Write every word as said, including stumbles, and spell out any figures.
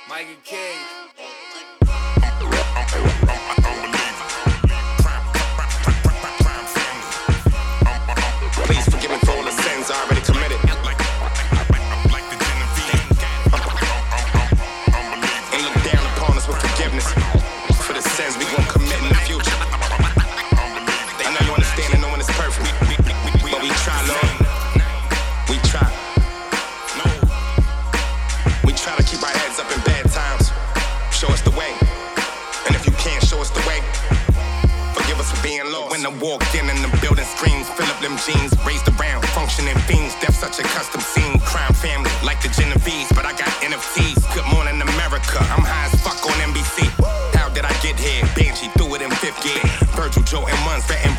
Mikey K. Please forgive me for all the sins I already committed. And look down upon us with forgiveness for the sins we gon' commit in the future. I know you understand and no one is perfect, but we try, Lord. We try. We try to keep our heads up in bad times. Show us the way. And if you can't show us the way, forgive us for being lost. When I walked in and the building screams, fill up them jeans, raised around, functioning fiends. Death such a custom scene, crime family like the Genovese, but I got N F Ts. Good morning America, I'm high as fuck on N B C. How did I get here? Banshee threw it in fifth gear. Virgil, Joe, and Muns, vetting